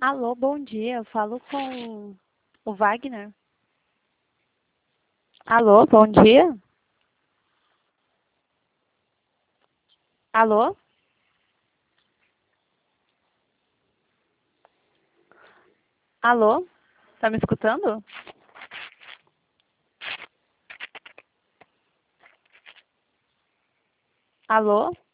Alô, bom dia. Eu falo com o Wagner. Alô, bom dia. Alô? Alô? Tá me escutando? Alô?